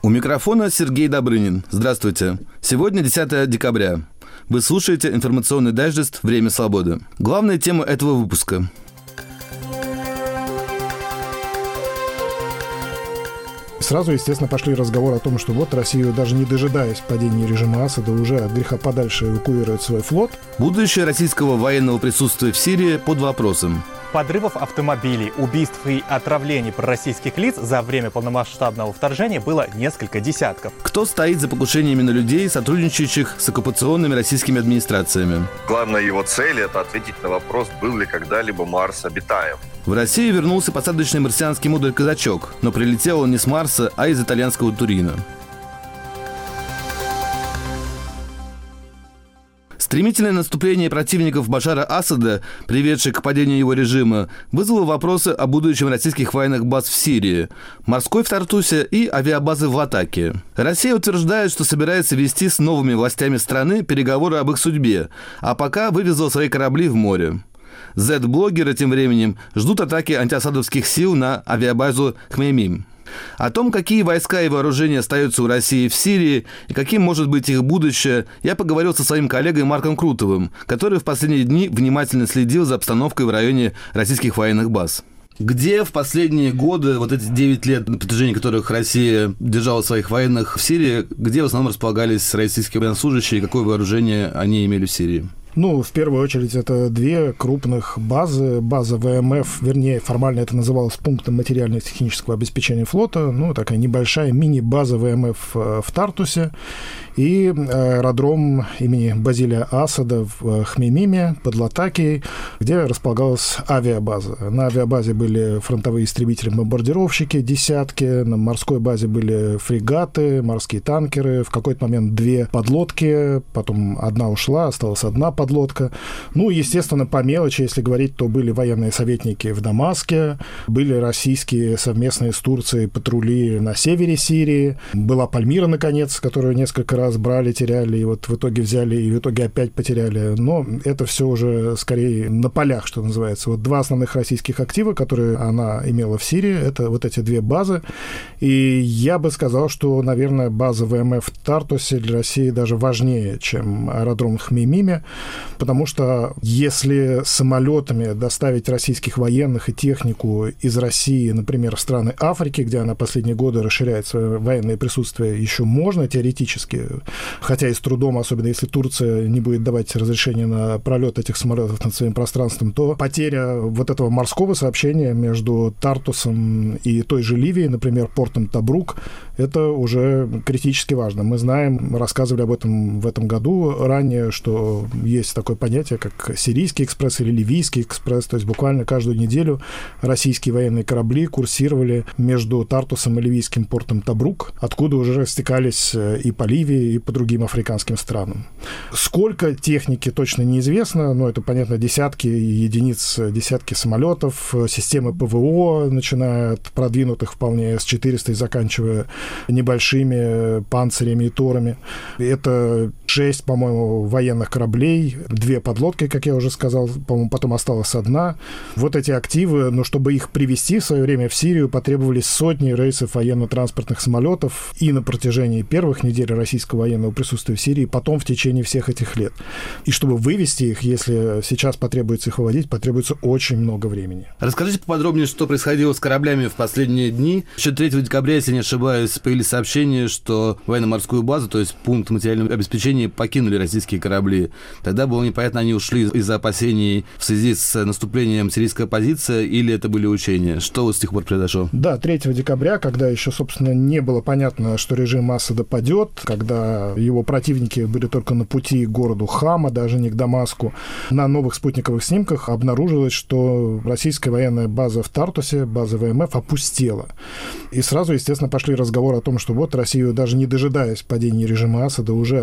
У микрофона Сергей Добрынин. Здравствуйте. Сегодня 10 декабря. Вы слушаете информационный дайджест «Время свободы». Главная тема этого выпуска. Сразу, естественно, пошли разговоры о том, что вот Россию, даже не дожидаясь падения режима Асада, уже от греха подальше эвакуирует свой флот. Будущее российского военного присутствия в Сирии под вопросом. Подрывов автомобилей, убийств и отравлений пророссийских лиц за время полномасштабного вторжения было несколько десятков. Кто стоит за покушениями на людей, сотрудничающих с оккупационными российскими администрациями? Главная его цель – это ответить на вопрос, был ли когда-либо Марс обитаем. В Россию вернулся посадочный марсианский модуль «Казачок», но прилетел он не с Марса, а из итальянского Турина. Стремительное наступление противников Башара Асада, приведшее к падению его режима, вызвало вопросы о будущем российских военных баз в Сирии, морской в Тартусе и авиабазы в Латакии. Россия утверждает, что собирается вести с новыми властями страны переговоры об их судьбе, а пока вывезла свои корабли в море. Z-блогеры тем временем ждут атаки антиасадовских сил на авиабазу Хмеймим. О том, какие войска и вооружения остаются у России в Сирии и каким может быть их будущее, я поговорил со своим коллегой Марком Крутовым, который в последние дни внимательно следил за обстановкой в районе российских военных баз. Где в последние годы, вот эти 9 лет, на протяжении которых Россия держала своих военных в Сирии, где в основном располагались российские военнослужащие и какое вооружение они имели в Сирии? В первую очередь, это две крупных базы. База ВМФ, вернее, формально это называлось пунктом материально-технического обеспечения флота, такая небольшая мини-база ВМФ в Тартусе, и аэродром имени Базилия Асада в Хмеймиме под Латакией, где располагалась авиабаза. На авиабазе были фронтовые истребители-бомбардировщики, десятки, на морской базе были фрегаты, морские танкеры, в какой-то момент 2 подлодки, потом одна ушла, осталась одна подлодка. Естественно, по мелочи, если говорить, то были военные советники в Дамаске, были российские совместные с Турцией патрули на севере Сирии, была Пальмира, наконец, которую несколько раз брали, теряли, и вот в итоге взяли, и в итоге опять потеряли. Но это все уже скорее на полях, что называется. Вот 2 основных российских актива, которые она имела в Сирии, это вот эти 2 базы. И я бы сказал, что, наверное, база ВМФ в Тартусе для России даже важнее, чем аэродром в Хмеймиме, потому что если самолетами доставить российских военных и технику из России, например, в страны Африки, где она последние годы расширяет свое военное присутствие, еще можно теоретически, хотя и с трудом, особенно если Турция не будет давать разрешение на пролет этих самолетов над своим пространством, то потеря вот этого морского сообщения между Тартусом и той же Ливией, например, портом Табрук, это уже критически важно. Мы знаем, рассказывали об этом в этом году ранее, что есть такое понятие, как Сирийский экспресс или Ливийский экспресс, то есть буквально каждую неделю российские военные корабли курсировали между Тартусом и ливийским портом Табрук, откуда уже растекались и по Ливии, и по другим африканским странам. Сколько техники точно неизвестно, но это, понятно, десятки единиц, десятки самолетов, системы ПВО, начиная от продвинутых вполне С-400 и заканчивая небольшими панцирями и торами. Это 6, по-моему, военных кораблей, 2 подлодки, как я уже сказал, по-моему, потом осталась одна. Вот эти активы, чтобы их привезти в свое время в Сирию, потребовались сотни рейсов военно-транспортных самолетов и на протяжении первых недель российского военного присутствия в Сирии, потом в течение всех этих лет. И чтобы вывести их, если сейчас потребуется их выводить, потребуется очень много времени. Расскажите поподробнее, что происходило с кораблями в последние дни. Еще 3 декабря, если не ошибаюсь, появились сообщения, что военно-морскую базу, то есть пункт материального обеспечения, покинули российские корабли. Тогда было непонятно, они ушли из-за опасений в связи с наступлением сирийской оппозиции или это были учения? Что с тех пор произошло? Да, 3 декабря, когда еще, собственно, не было понятно, что режим Асада падет, когда его противники были только на пути к городу Хама, даже не к Дамаску, на новых спутниковых снимках обнаружилось, что российская военная база в Тартусе, база ВМФ, опустела. И сразу, естественно, пошли разговоры о том, что вот Россию, даже не дожидаясь падения режима Асада, уже от греха подальше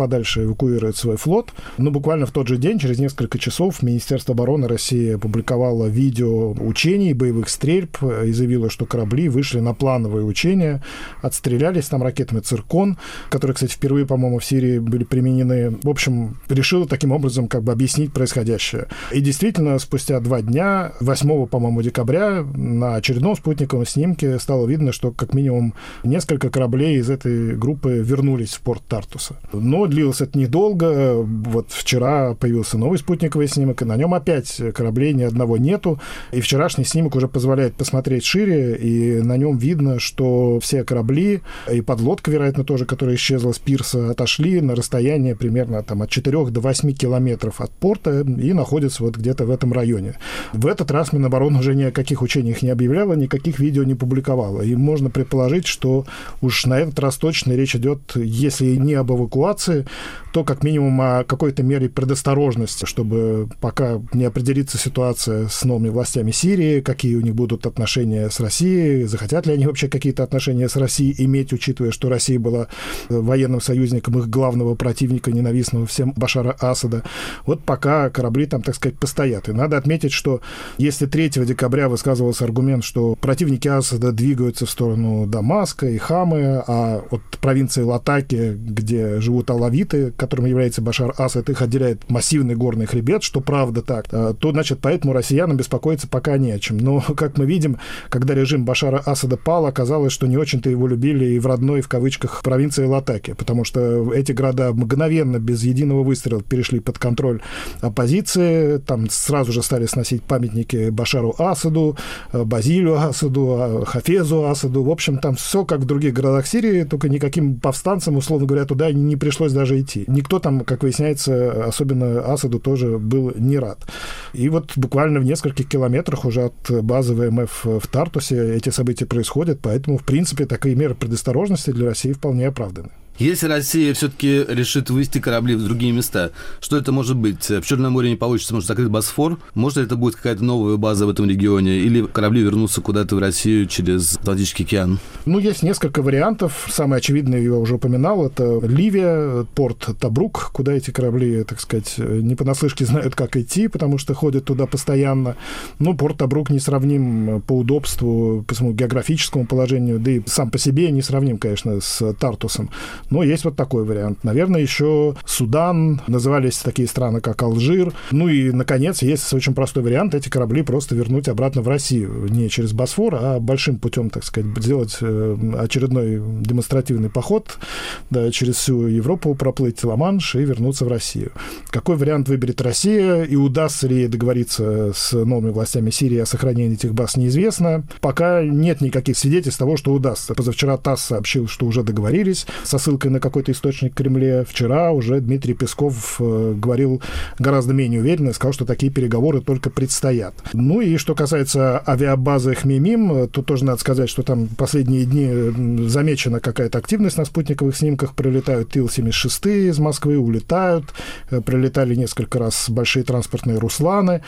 подальше эвакуирует свой флот. Но буквально в тот же день, через несколько часов, Министерство обороны России опубликовало видео учений, боевых стрельб и заявило, что корабли вышли на плановые учения, отстрелялись там ракетами «Циркон», которые, кстати, впервые, по-моему, в Сирии были применены. В общем, решила таким образом как бы объяснить происходящее. И действительно, спустя 2 дня, 8, по-моему, декабря, на очередном спутниковом снимке стало видно, что как минимум несколько кораблей из этой группы вернулись в порт Тартуса. Но длилось это недолго. Вот вчера появился новый спутниковый снимок, и на нем опять кораблей ни одного нету. И вчерашний снимок уже позволяет посмотреть шире, и на нем видно, что все корабли, и подлодка, вероятно, тоже, которая исчезла с пирса, отошли на расстояние примерно там, от 4 до 8 километров от порта и находятся вот где-то в этом районе. В этот раз Минобороны уже ни о каких учениях не объявляла, никаких видео не публиковала. И можно предположить, что уж на этот раз точно речь идет, если не об эвакуации, то как минимум о какой-то мере предосторожности, чтобы пока не определится ситуация с новыми властями Сирии, какие у них будут отношения с Россией, захотят ли они вообще какие-то отношения с Россией иметь, учитывая, что Россия была военным союзником их главного противника, ненавистного всем Башара Асада. Вот пока корабли там, так сказать, постоят. И надо отметить, что если 3 декабря высказывался аргумент, что противники Асада двигаются в сторону Дамаска и Хамы, а от провинции Латаки, где живут алавиты, которым является Башар Асад, их отделяет массивный горный хребет, что правда так, то, значит, поэтому россиянам беспокоиться пока не о чем. Но, как мы видим, когда режим Башара Асада пал, оказалось, что не очень-то его любили и в родной, в кавычках, провинции Латаки, потому что эти города мгновенно, без единого выстрела, перешли под контроль оппозиции, там сразу же стали сносить памятники Башару Асаду, Базилю Асаду, Хафезу Асаду. В общем, там все как в других городах Сирии, только никаким повстанцам, условно говоря, туда не пришлось даже идти. Никто там, как выясняется, особенно Асаду, тоже был не рад. И вот буквально в нескольких километрах уже от базы ВМФ в Тартусе эти события происходят, поэтому, в принципе, такие меры предосторожности для России вполне оправданы. Если Россия все-таки решит вывести корабли в другие места, что это может быть? В Черном море не получится, может, закрыть Босфор? Может ли это будет какая-то новая база в этом регионе? Или корабли вернутся куда-то в Россию через Атлантический океан? Ну, есть несколько вариантов. Самый очевидный, я уже упоминал, это Ливия, порт Табрук, куда эти корабли, так сказать, не понаслышке знают, как идти, потому что ходят туда постоянно. Ну, порт Табрук несравним по удобству, по своему географическому положению, да и сам по себе несравним, конечно, с Тартусом. Но есть вот такой вариант. Наверное, еще Судан, назывались такие страны, как Алжир. Ну и, наконец, есть очень простой вариант. Эти корабли просто вернуть обратно в Россию. Не через Босфор, а большим путем, так сказать, сделать очередной демонстративный поход, да, через всю Европу проплыть Ла-Манш и вернуться в Россию. Какой вариант выберет Россия и удастся ли ей договориться с новыми властями Сирии о сохранении этих баз, неизвестно. Пока нет никаких свидетельств того, что удастся. Позавчера ТАСС сообщил, что уже договорились со ссылкой на какой-то источник в Кремле. Вчера уже Дмитрий Песков говорил гораздо менее уверенно, сказал, что такие переговоры только предстоят. Ну и что касается авиабазы Хмеймим, то тоже надо сказать, что там последние дни замечена какая-то активность на спутниковых снимках. Прилетают Ил-76 из Москвы, улетают. Прилетали несколько раз большие транспортные Русланы.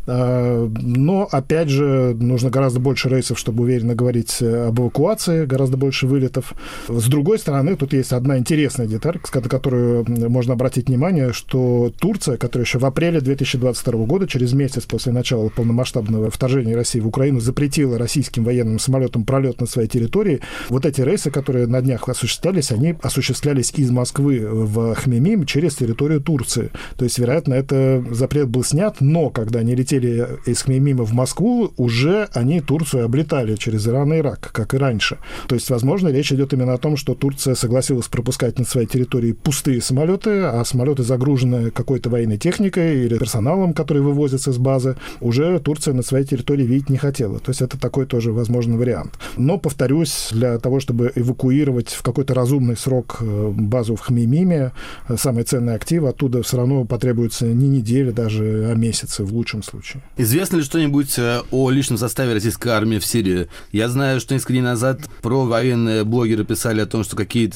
Но, опять же, нужно гораздо больше рейсов, чтобы уверенно говорить об эвакуации, гораздо больше вылетов. С другой стороны, тут есть одна интересная деталь, на которую можно обратить внимание, что Турция, которая еще в апреле 2022 года, через месяц после начала полномасштабного вторжения России в Украину, запретила российским военным самолетам пролет над своей территорией, вот эти рейсы, которые на днях осуществлялись, они осуществлялись из Москвы в Хмеймим через территорию Турции. То есть, вероятно, этот запрет был снят, но когда они летели из Хмеймима в Москву, уже они Турцию облетали через Иран и Ирак, как и раньше. То есть, возможно, речь идет именно о том, что Турция согласилась пропускать на своей территории пустые самолеты, а самолеты, загруженные какой-то военной техникой или персоналом, который вывозится с базы, уже Турция на своей территории видеть не хотела. То есть это такой тоже возможный вариант. Но, повторюсь, для того, чтобы эвакуировать в какой-то разумный срок базу в Хмеймиме, самые ценные активы, оттуда все равно потребуется не недели, даже, а месяцы в лучшем случае. Известно ли что-нибудь о личном составе российской армии в Сирии? Я знаю, что несколько дней назад провоенные блогеры писали о том, что какие-то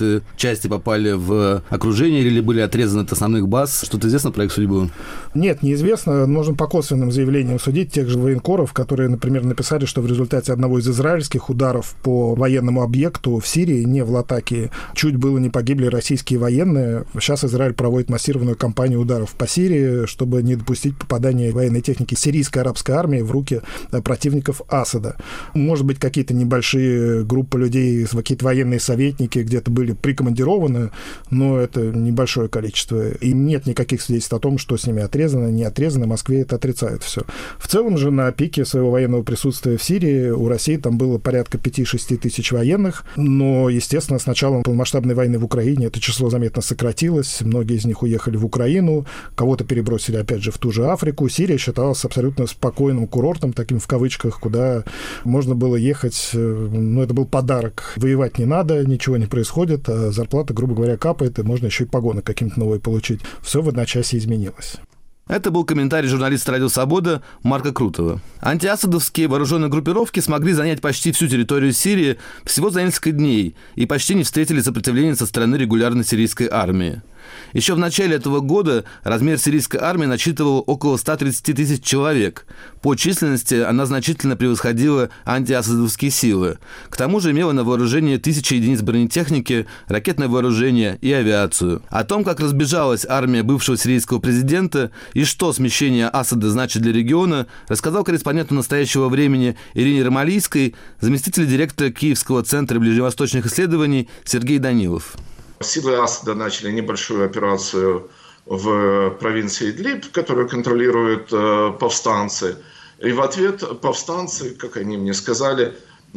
части попали в окружение или были отрезаны от основных баз? Что-то известно про их судьбу? Нет, неизвестно. Можно по косвенным заявлениям судить тех же военкоров, которые, например, написали, что в результате одного из израильских ударов по военному объекту в Сирии, не в Латакии, чуть было не погибли российские военные. Сейчас Израиль проводит массированную кампанию ударов по Сирии, чтобы не допустить попадания военной техники сирийской арабской армии в руки противников Асада. Может быть, какие-то небольшие группы людей, какие-то военные советники где-то были прикомандированы, но это небольшое количество. И нет никаких свидетельств о том, что с ними отрезано, не отрезано. В Москве это отрицает все. В целом же на пике своего военного присутствия в Сирии у России там было порядка 5-6 тысяч военных, но, естественно, с началом полномасштабной войны в Украине это число заметно сократилось. Многие из них уехали в Украину, кого-то перебросили, опять же, в ту же Африку. Сирия считалась абсолютно спокойным курортом, таким в кавычках, куда можно было ехать. Ну, это был подарок. Воевать не надо, ничего не происходит, а зарплата, грубо говоря, капает, и можно еще и погоны какие-то новые получить. Все в одночасье изменилось. Это был комментарий журналиста «Радио Свобода» Марка Крутого. Антиасадовские вооруженные группировки смогли занять почти всю территорию Сирии всего за несколько дней и почти не встретили сопротивления со стороны регулярной сирийской армии. Еще в начале этого года размер сирийской армии насчитывал около 130 тысяч человек. По численности она значительно превосходила антиасадовские силы. К тому же имела на вооружении 1000 единиц бронетехники, ракетное вооружение и авиацию. О том, как разбежалась армия бывшего сирийского президента и что смещение Асада значит для региона, рассказал корреспонденту «Настоящего времени» Ирине Ромалийской заместитель директора Киевского центра ближневосточных исследований Сергей Данилов. Силы Асада начали небольшую операцию в провинции Идлиб, которую контролируют повстанцы. И в ответ повстанцы, как они мне сказали,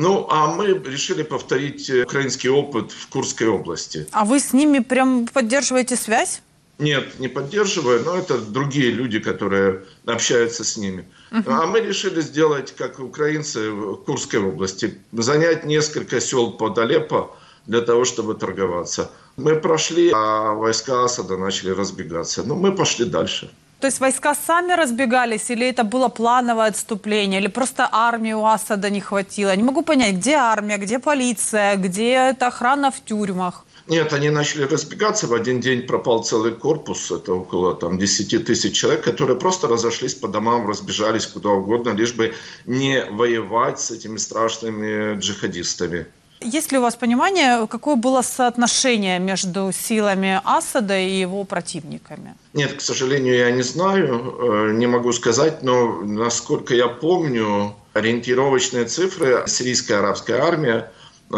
а мы решили повторить украинский опыт в Курской области. А вы с ними прям поддерживаете связь? Нет, не поддерживаю, но это другие люди, которые общаются с ними. А мы решили сделать, как украинцы в Курской области, занять несколько сел под Алеппо для того, чтобы торговаться. Мы прошли, а войска Асада начали разбегаться. Мы пошли дальше. То есть войска сами разбегались, или это было плановое отступление, или просто армии у Асада не хватило? Не могу понять, где армия, где полиция, где эта охрана в тюрьмах? Нет, они начали разбегаться. В один день пропал целый корпус, это около 10 тысяч человек, которые просто разошлись по домам, разбежались куда угодно, лишь бы не воевать с этими страшными джихадистами. Есть ли у вас понимание, какое было соотношение между силами Асада и его противниками? Нет, к сожалению, я не знаю, не могу сказать, но насколько я помню, ориентировочные цифры сирийская арабская армия,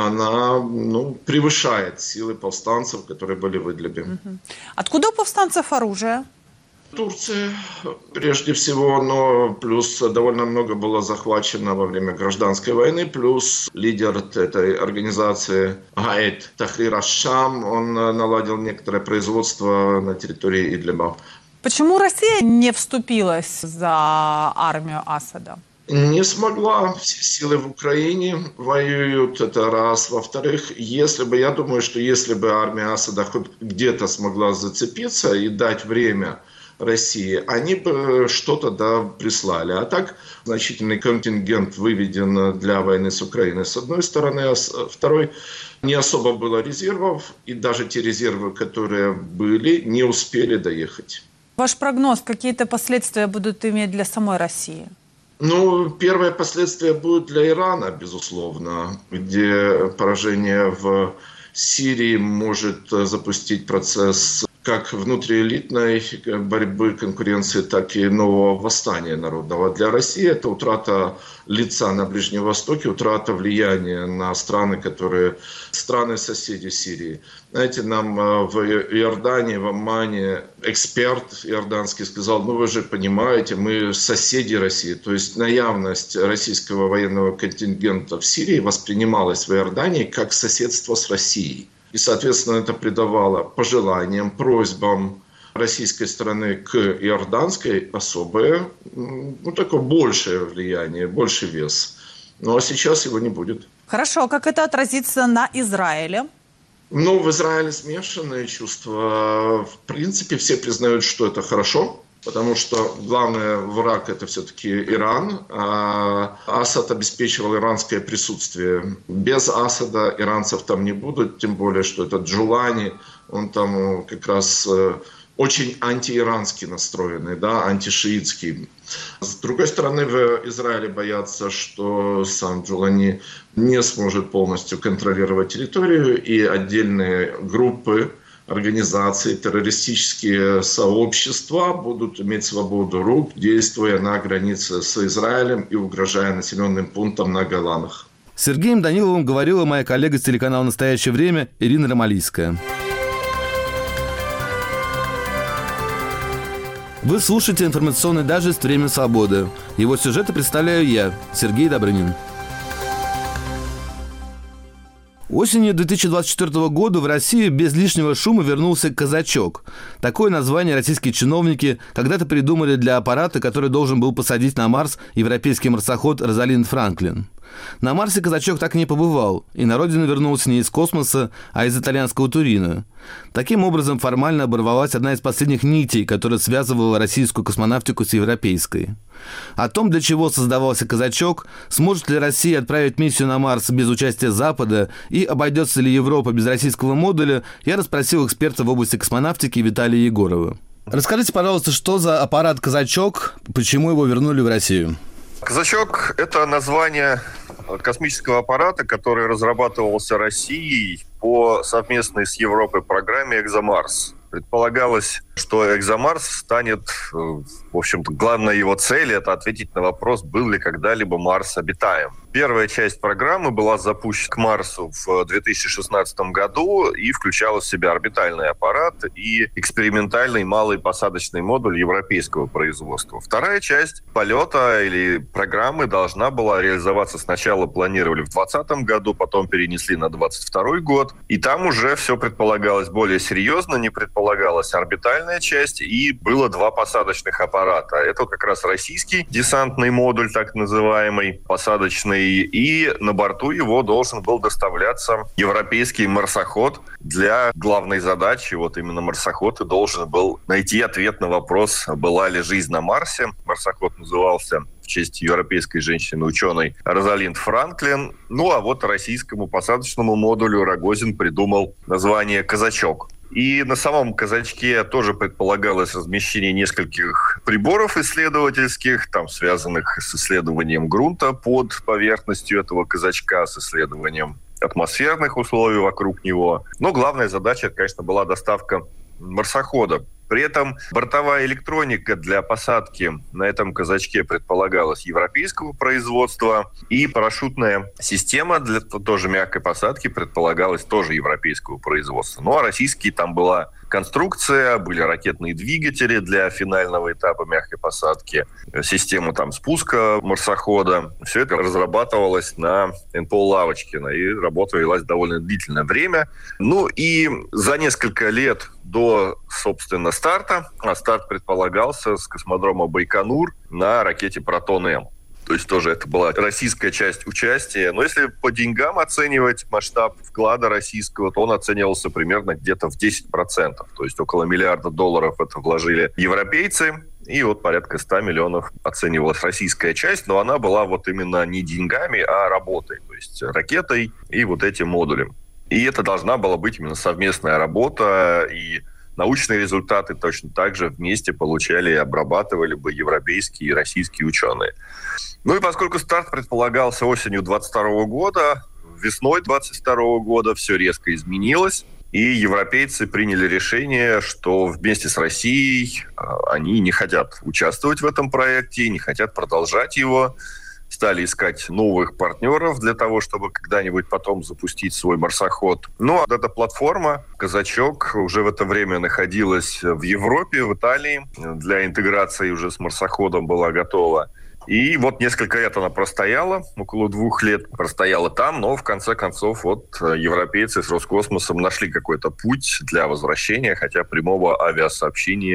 она превышает силы повстанцев, которые были в Идлибе. Откуда у повстанцев оружие? Турция, прежде всего, но плюс довольно много было захвачено во время гражданской войны, плюс лидер этой организации Гаэт Тахрир аш-Шам, он наладил некоторое производство на территории Идлиба. Почему Россия не вступилась за армию Асада? Не смогла. Все силы в Украине воюют, это раз. Во-вторых, я думаю, что если бы армия Асада хоть где-то смогла зацепиться и дать время России, они бы что-то прислали. А так значительный контингент выведен для войны с Украиной с одной стороны, а с второй не особо было резервов, и даже те резервы, которые были, не успели доехать. Ваш прогноз, какие-то последствия будут иметь для самой России? Первое последствие будет для Ирана, безусловно, где поражение в Сирии может запустить процесс как внутриэлитной борьбы, конкуренции, так и нового восстания народного. Для России это утрата лица на Ближнем Востоке, утрата влияния на страны-соседи Сирии. Знаете, нам в Иордании, в Оммане эксперт иорданский сказал, вы же понимаете, мы соседи России. То есть наявность российского военного контингента в Сирии воспринималась в Иордании как соседство с Россией. И, соответственно, это придавало пожеланиям, просьбам российской стороны к иорданской особое, такое большее влияние, больший вес. А сейчас его не будет. Хорошо, как это отразится на Израиле? В Израиле смешанные чувства. В принципе, все признают, что это хорошо. потому что главный враг – это все-таки Иран. А Асад обеспечивал иранское присутствие. Без Асада иранцев там не будут, тем более, что этот Джулани, он там как раз очень антииранский настроенный, да, антишиитский. С другой стороны, в Израиле боятся, что сам Джулани не сможет полностью контролировать территорию, и отдельные группы, организации, террористические сообщества будут иметь свободу рук, действуя на границе с Израилем и угрожая населенным пунктам на Голанах. С Сергеем Даниловым говорила моя коллега с телеканала «Настоящее время» Ирина Ромалийская. Вы слушаете информационный дайджест «Время свободы». Его сюжеты представляю я, Сергей Добрынин. Осенью 2024 года в Россию без лишнего шума вернулся «Казачок». Такое название российские чиновники когда-то придумали для аппарата, который должен был посадить на Марс европейский марсоход Розалинд Франклин. На Марсе «Казачок» так и не побывал, и на родину вернулся не из космоса, а из итальянского Турина. Таким образом, формально оборвалась одна из последних нитей, которая связывала российскую космонавтику с европейской. О том, для чего создавался «Казачок», сможет ли Россия отправить миссию на Марс без участия Запада и обойдется ли Европа без российского модуля, я расспросил эксперта в области космонавтики Виталия Егорова. Расскажите, пожалуйста, что за аппарат «Казачок», почему его вернули в Россию? «Казачок» — это название космического аппарата, который разрабатывался Россией по совместной с Европой программе «Экзомарс». Предполагалось, что «Экзомарс» станет, в общем-то, главной его целью – это ответить на вопрос, был ли когда-либо Марс обитаем. Первая часть программы была запущена к Марсу в 2016 году и включала в себя орбитальный аппарат и экспериментальный малый посадочный модуль европейского производства. Вторая часть полета или программы должна была реализоваться. Сначала планировали в 2020 году, потом перенесли на 2022 год. И там уже все предполагалось более серьезно, не предполагалась орбитальная часть, и было два посадочных аппарата. Это как раз российский десантный модуль, так называемый, посадочный, и на борту его должен был доставляться европейский марсоход для главной задачи. Вот именно марсоход и должен был найти ответ на вопрос, была ли жизнь на Марсе. Марсоход назывался в честь европейской женщины-ученой Розалинд Франклин. Ну а вот российскому посадочному модулю Рогозин придумал название «Казачок». И на самом «Казачке» тоже предполагалось размещение нескольких приборов исследовательских, там, связанных с исследованием грунта под поверхностью этого «Казачка», с исследованием атмосферных условий вокруг него. Но главная задача, конечно, была доставка марсохода. При этом бортовая электроника для посадки на этом «Казачке» предполагалась европейского производства, и парашютная система для тоже мягкой посадки предполагалась тоже европейского производства. Ну а российские там была конструкция, были ракетные двигатели для финального этапа мягкой посадки, система там спуска марсохода. Все это разрабатывалось на НПО Лавочкина, и работа велась довольно длительное время. Ну и за несколько лет до, собственно, старта, а старт предполагался с космодрома Байконур на ракете «Протон-М». То есть тоже это была российская часть участия. Но если по деньгам оценивать масштаб вклада российского, то он оценивался примерно где-то в 10%. То есть около $1 миллиарда это вложили европейцы. И вот порядка 100 миллионов оценивалась российская часть. Но она была вот именно не деньгами, а работой. То есть ракетой и вот этим модулем. И это должна была быть именно совместная работа. И научные результаты точно так же вместе получали и обрабатывали бы европейские и российские ученые. Ну и поскольку старт предполагался осенью 2022 года, весной 2022 года все резко изменилось, и европейцы приняли решение, что вместе с Россией они не хотят участвовать в этом проекте, не хотят продолжать его. Стали искать новых партнеров для того, чтобы когда-нибудь потом запустить свой марсоход. Ну, а эта платформа «Казачок» уже в это время находилась в Европе, в Италии. Для интеграции уже с марсоходом была готова. И вот несколько лет она простояла, около 2 лет простояла там, но в конце концов вот европейцы с Роскосмосом нашли какой-то путь для возвращения, хотя прямого авиасообщения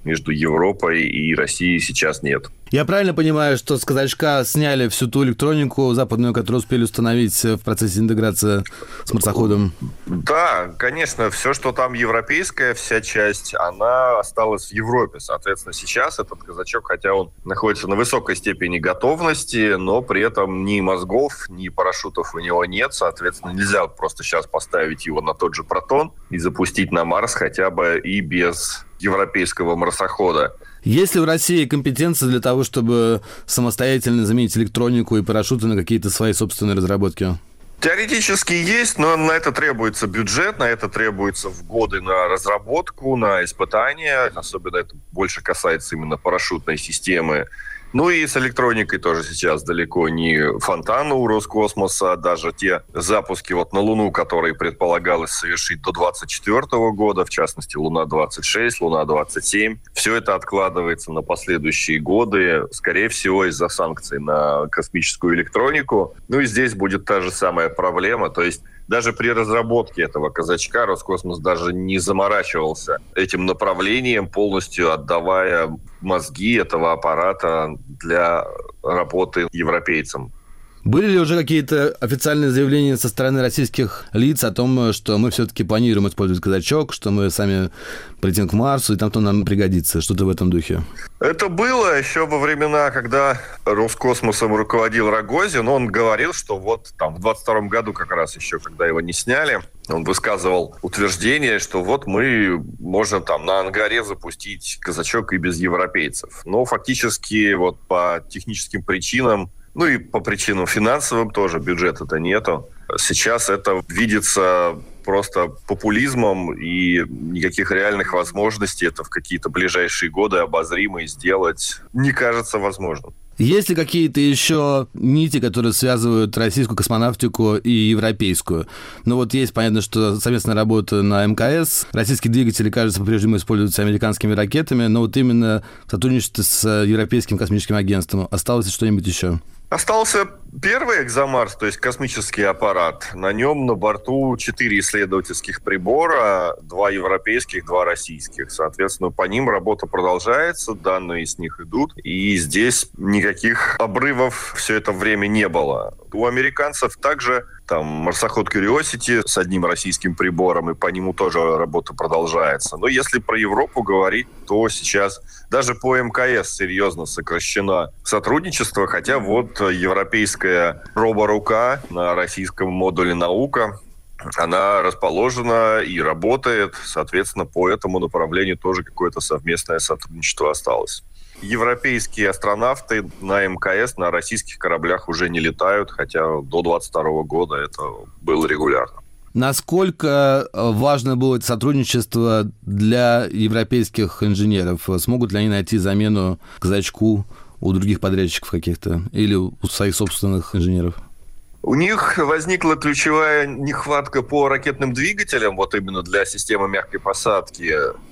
между Европой и Россией сейчас нет. Я правильно понимаю, что с казачка сняли всю ту электронику западную, которую успели установить в процессе интеграции с марсоходом? Да, конечно, все, что там европейская, вся часть, она осталась в Европе. Соответственно, сейчас этот казачок, хотя он находится на высокой степени готовности, но при этом ни мозгов, ни парашютов у него нет. Соответственно, нельзя просто сейчас поставить его на тот же Протон и запустить на Марс хотя бы и без европейского марсохода. Есть ли в России компетенции для того, чтобы самостоятельно заменить электронику и парашюты на какие-то свои собственные разработки? Теоретически есть, но на это требуется бюджет, на это требуются годы на разработку, на испытания. Особенно это больше касается именно парашютной системы. Ну и с электроникой тоже сейчас далеко не фонтан у Роскосмоса. Даже те запуски на Луну, которые предполагалось совершить до 2024 года, в частности Луна-26, Луна-27, все это откладывается на последующие годы, скорее всего, из-за санкций на космическую электронику. Ну и здесь будет та же самая проблема, то есть даже при разработке этого казачка Роскосмос даже не заморачивался этим направлением, полностью отдавая мозги этого аппарата для работы европейцам. Были ли уже какие-то официальные заявления со стороны российских лиц о том, что мы все-таки планируем использовать казачок, что мы сами полетим к Марсу, и там-то нам пригодится? Что-то в этом духе? Это было еще во времена, когда Роскосмосом руководил Рогозин. Он говорил, что в 22 году как раз еще, когда его не сняли, он высказывал утверждение, что мы можем на ангаре запустить казачок и без европейцев. Но фактически по техническим причинам, и по причинам финансовым тоже, бюджета-то нету. Сейчас это видится просто популизмом, и никаких реальных возможностей это в какие-то ближайшие годы обозримо сделать не кажется возможным. Есть ли какие-то еще нити, которые связывают российскую космонавтику и европейскую? Есть, понятно, что совместная работа на МКС, российские двигатели, кажется, по-прежнему используются американскими ракетами, но именно сотрудничество с Европейским космическим агентством. Осталось ли что-нибудь еще? Остался первый «Экзомарс», то есть космический аппарат. На нем на борту 4 исследовательских прибора, 2 европейских, 2 российских. Соответственно, по ним работа продолжается, данные с них идут. И здесь никаких обрывов все это время не было. У американцев также марсоход Curiosity с одним российским прибором, и по нему тоже работа продолжается. Но если про Европу говорить, то сейчас даже по МКС серьезно сокращено сотрудничество, хотя европейская роборука на российском модуле «Наука», она расположена и работает, соответственно, по этому направлению тоже какое-то совместное сотрудничество осталось. Европейские астронавты на МКС на российских кораблях уже не летают, хотя до 2022 года это было регулярно. Насколько важно было это сотрудничество для европейских инженеров? Смогут ли они найти замену казачку у других подрядчиков каких-то или у своих собственных инженеров? У них возникла ключевая нехватка по ракетным двигателям, именно для системы мягкой посадки.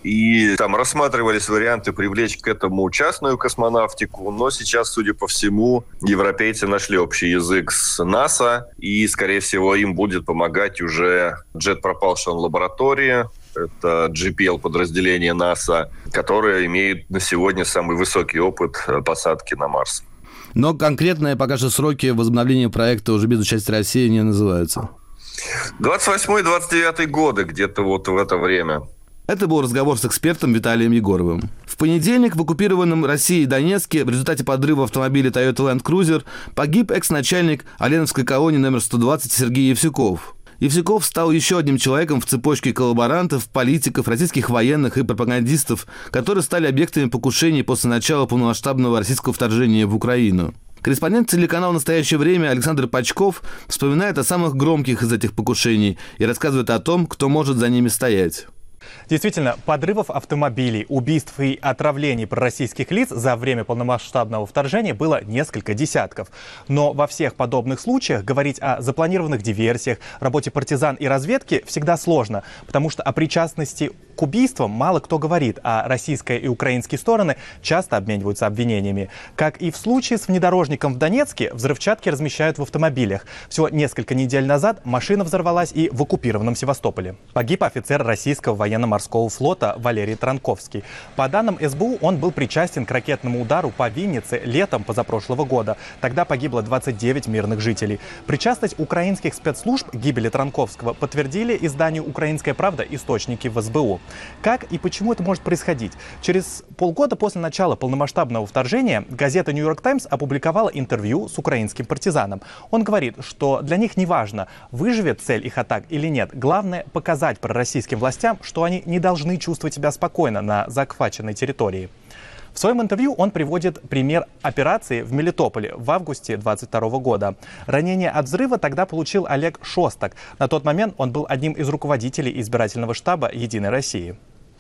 И рассматривались варианты привлечь к этому частную космонавтику. Но сейчас, судя по всему, европейцы нашли общий язык с НАСА. И, скорее всего, им будет помогать уже Jet Propulsion Laboratory. Это GPL-подразделение НАСА, которое имеет на сегодня самый высокий опыт посадки на Марс. Но конкретные пока что сроки возобновления проекта уже без участия России не называются. 28-29 годы, где-то в это время. Это был разговор с экспертом Виталием Егоровым. В понедельник в оккупированном Россией Донецке в результате подрыва автомобиля Toyota Land Cruiser погиб экс-начальник Оленовской колонии номер 120 Сергей Евсюков. Евсюков стал еще одним человеком в цепочке коллаборантов, политиков, российских военных и пропагандистов, которые стали объектами покушений после начала полномасштабного российского вторжения в Украину. Корреспондент телеканала «Настоящее время» Александр Пачков вспоминает о самых громких из этих покушений и рассказывает о том, кто может за ними стоять. Действительно, подрывов автомобилей, убийств и отравлений пророссийских лиц за время полномасштабного вторжения было несколько десятков. Но во всех подобных случаях говорить о запланированных диверсиях, работе партизан и разведки всегда сложно, потому что о причастности к убийствам мало кто говорит, а российская и украинские стороны часто обмениваются обвинениями. Как и в случае с внедорожником в Донецке, взрывчатки размещают в автомобилях. Всего несколько недель назад машина взорвалась и в оккупированном Севастополе. Погиб офицер российского военно-морского флота Валерий Транковский. По данным СБУ, он был причастен к ракетному удару по Виннице летом позапрошлого года. Тогда погибло 29 мирных жителей. Причастность украинских спецслужб к гибели Транковского подтвердили изданию «Украинская правда» источники в СБУ. Как и почему это может происходить? Через полгода после начала полномасштабного вторжения газета «Нью-Йорк Таймс» опубликовала интервью с украинским партизаном. Он говорит, что для них не важно, выживет цель их атак или нет. Главное – показать пророссийским властям, что они не должны чувствовать себя спокойно на захваченной территории. В своем интервью он приводит пример операции в Мелитополе в августе 2022 года. Ранение от взрыва тогда получил Олег Шостак. На тот момент он был одним из руководителей избирательного штаба «Единой России».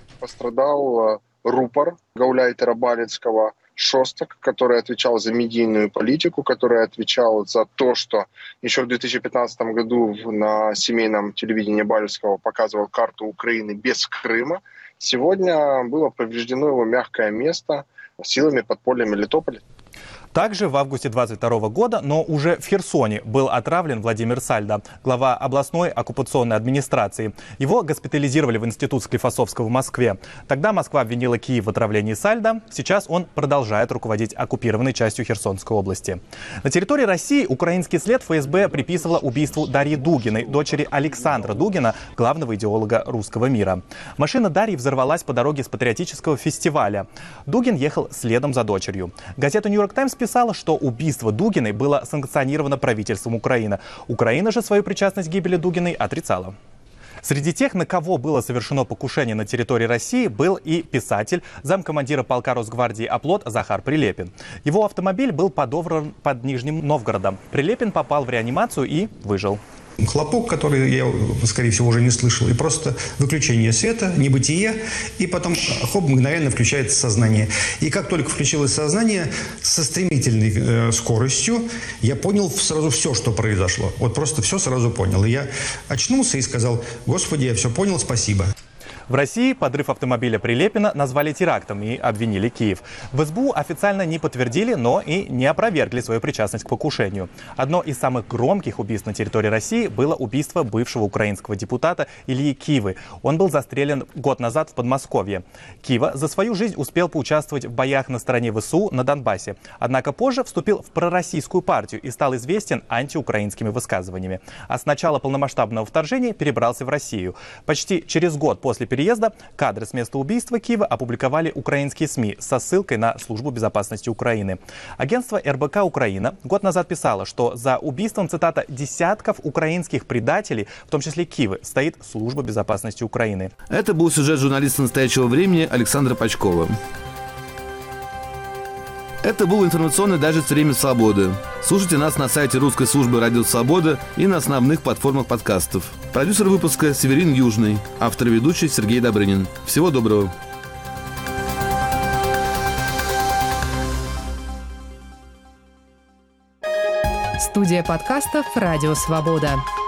Пострадал рупор гауляйтера Балицкого Шостак, который отвечал за медийную политику, который отвечал за то, что еще в 2015 году на семейном телевидении Балицкого показывал карту Украины без Крыма. Сегодня было повреждено его мягкое место силами подполья Мелитополя. Также в августе 2022 года, но уже в Херсоне, был отравлен Владимир Сальдо, глава областной оккупационной администрации. Его госпитализировали в институт Склифосовского в Москве. Тогда Москва обвинила Киев в отравлении Сальдо. Сейчас он продолжает руководить оккупированной частью Херсонской области. На территории России украинский след ФСБ приписывала убийству Дарьи Дугиной, дочери Александра Дугина, главного идеолога русского мира. Машина Дарьи взорвалась по дороге с патриотического фестиваля. Дугин ехал следом за дочерью. Газета «Нью-Йорк Таймс» писала, что убийство Дугиной было санкционировано правительством Украины. Украина же свою причастность к гибели Дугиной отрицала. Среди тех, на кого было совершено покушение на территории России, был и писатель, замкомандира полка Росгвардии «Оплот» Захар Прилепин. Его автомобиль был подобран под Нижним Новгородом. Прилепин попал в реанимацию и выжил. Хлопок, который я, скорее всего, уже не слышал, и просто выключение света, небытие, и потом, хоп, мгновенно включается сознание. И как только включилось сознание, со стремительной скоростью я понял сразу все, что произошло. Вот просто все сразу понял. И я очнулся и сказал: «Господи, я все понял, спасибо». В России подрыв автомобиля Прилепина назвали терактом и обвинили Киев. В СБУ официально не подтвердили, но и не опровергли свою причастность к покушению. Одно из самых громких убийств на территории России было убийство бывшего украинского депутата Ильи Кивы. Он был застрелен год назад в Подмосковье. Кива за свою жизнь успел поучаствовать в боях на стороне ВСУ на Донбассе. Однако позже вступил в пророссийскую партию и стал известен антиукраинскими высказываниями. А с начала полномасштабного вторжения перебрался в Россию. Почти через год после переезда кадры с места убийства Киева опубликовали украинские СМИ со ссылкой на Службу безопасности Украины. Агентство РБК «Украина» год назад писало, что за убийством, цитата, «десятков украинских предателей, в том числе Киевы, стоит Служба безопасности Украины». Это был сюжет журналиста «Настоящего времени» Александра Пачкова. Это был информационный дайджест «Время свободы». Слушайте нас на сайте русской службы «Радио Свобода» и на основных платформах подкастов. Продюсер выпуска Северин Южный, автор и ведущий Сергей Добрынин. Всего доброго. Студия подкастов «Радио Свобода».